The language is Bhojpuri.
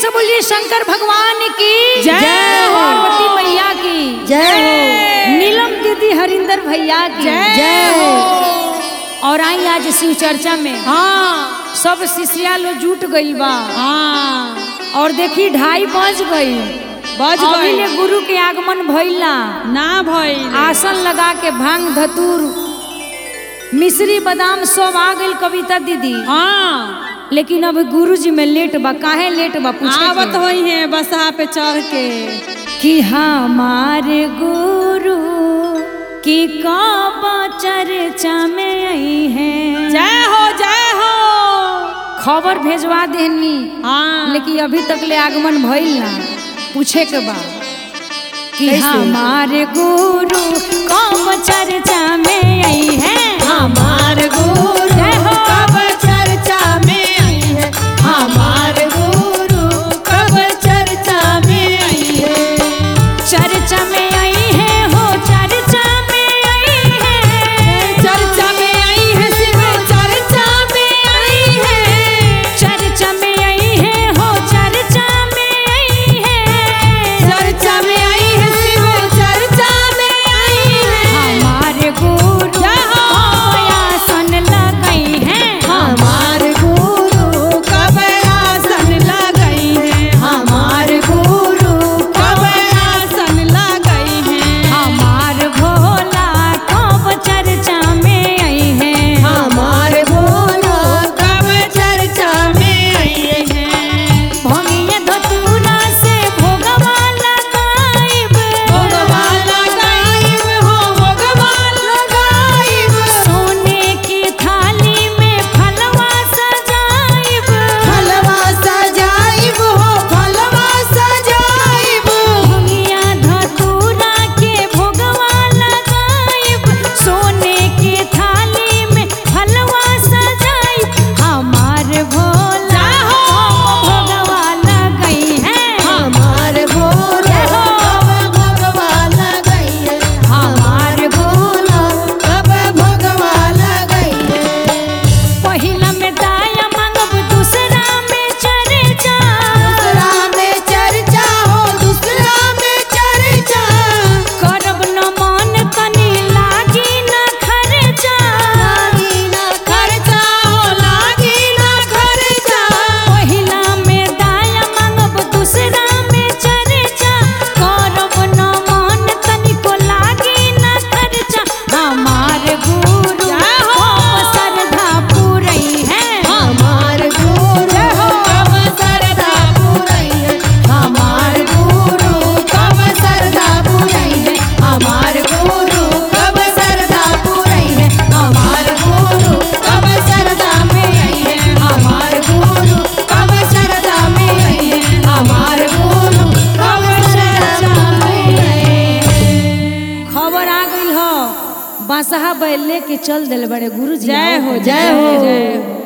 से बोलिए शंकर भगवान की जय हो। पार्वती मैया की जय हो। नीलम दीदी हरिंदर भैया की जय हो। और आई आज शिव चर्चा में हाँ सब शिष्या लोग जुट गई बा। हाँ और देखी 2:30 बज गई। अभी ले गुरु के आगमन भइला ना भइल। आसन लगा के भांग धतूर मिश्री बादाम सब आ गई कविता दीदी। हाँ लेकिन अब गुरुजी में लेट बा। काहे लेट बा पूछे आवत होई है बसहा पे चढ़ के कि हमारे गुरु की कब चर्चा में आई है। जय हो जय हो। खबर भेजवा देनी हाँ लेकिन अभी तक ले आगमन भइल ना। पूछे के बा कि कैसे? हमारे गुरु कब चर्चा में आई है। हमारे गुरु कब चर्चा में आई है। हमारे गुरु कब चर्चा में आई है। चर्चा में आई है हो चर्चा में आई है। चर्चा में आई है शिव चर्चा में आई है। चर्चा में आई है हो चर्चा में आई है। चर्चा में आई है शिव चर्चा में आई है। हमारे गुरु आसन लगाई है। हमारे गुरु कब आसन लगाई है। हमारे गुरु कब आसन लगाई है। हमार भोला कब चर्चा में आई है। हमारे भोला कब चर्चा में आई है। भंगिया धतूरा से भोगवा लगाइब। भोगवा लगाइब हो भोगवा लगाइब। सोने की थाली में फलवा सजाइब। फलवा सजाइब हो फलवा सजाइब। भंगिया धतूरा के भोगवा लगाइब। सोने की थाली में फलवा सजाइब। हमार भोला भोगवा लगाई है। हमारे भोला कब भोगवा लगाई है। हमारे भोला कब भोगवा लगाई है। पहिला में दाया मांगब दूसरा में चर्चा। दूसरा में चर्चा हो दूसरा में चर्चा। करब न मन तनी लागी न खर्चा। लागी ना खर्चा हो लागी ना खर्चा। पहिला में दाया मांगब दूसरा में चर्चा। करब न मन तनिको लागी न खर्चा। हमार गुरु श्रद्धा पूरई है। हमारे गुरु कब श्रद्धा पूरई है। हमारे गुरु कब श्रद्धा पूरई है। हमारे गुरु कब श्रद्धा पूरई है। हमारे गुरु कब श्रद्धा में आई है। हमारे गुरु कब श्रद्धा में आई है। हमारे गुरु कब श्रद्धा में आई है। खबर आ गई हो बासहा बैल लेके चल दिल बड़े गुरु जी। जय हो जय हो।